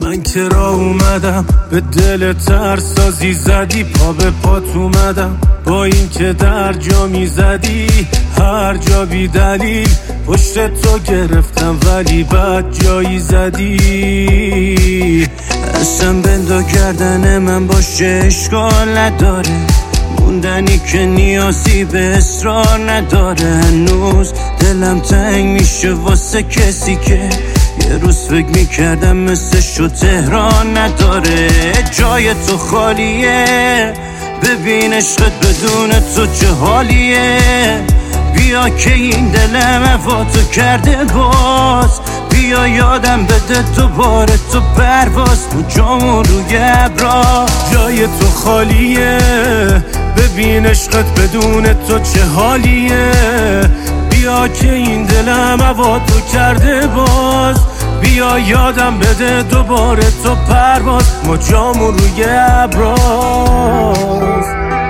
من که راه اومدم به دل ترسازی زدی، پا به پات اومدم با این که در جا میزدی هر جا بی دلیل پشت تو گرفتم ولی بد جایی زدی. اصلا بندا کردن من باشه اشکال نداره، موندنی که نیازی به اصرار نداره. هنوز دلم تنگ میشه واسه کسی که یه روز فکر میکردم مثل شو تهران نداره. جای تو خالیه، ببین عشقت بدون تو چه حالیه. بیا که این دلم هواتو کرده باز، بیا یادم بده دوباره تو پرواز تو جامون روی ابرا. جای تو خالیه، ببین عشقت بدون تو چه حالیه. بیا که این دلم هواتو کرده باز، بیا یادم بده دوباره تو پرواز ما جامون روی ابراز.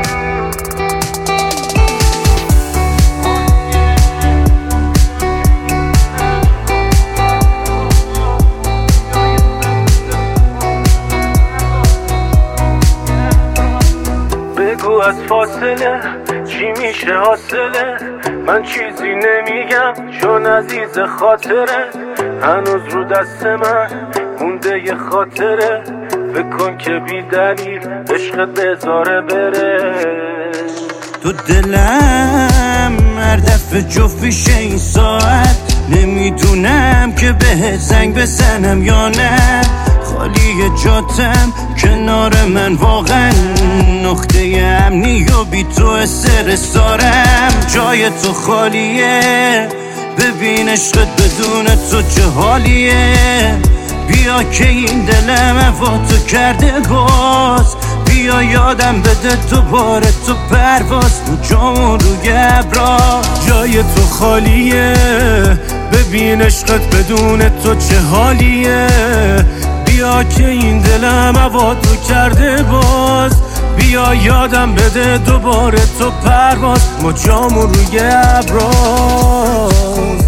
بگو از فاصله چی میشه حاصله، من چیزی نمیگم چون عزیز خاطره. هنوز رو دست من مونده یه خاطره، بکن که بی دلیل عشقت بذاره بره. تو دلم هر دفعه جفیشه این ساعت، نمیدونم که بهت زنگ بزنم یا نه. خالی جاتم کنار من واقعا نقطه امنی و بی تو استرسارم. جای تو خالیه، ببین عشقت بدون تو چه حالیه. بیا که این دلم هواتو کرده باز، بیا یادم بده دوباره تو پرواز تو جامون روی ابرا. جای تو خالیه، ببین عشقت بدون تو چه حالیه. بیا که این دلم هواتو کرده باز، بیا یادم بده دوباره تو پرواز ما جامون روی ابراز.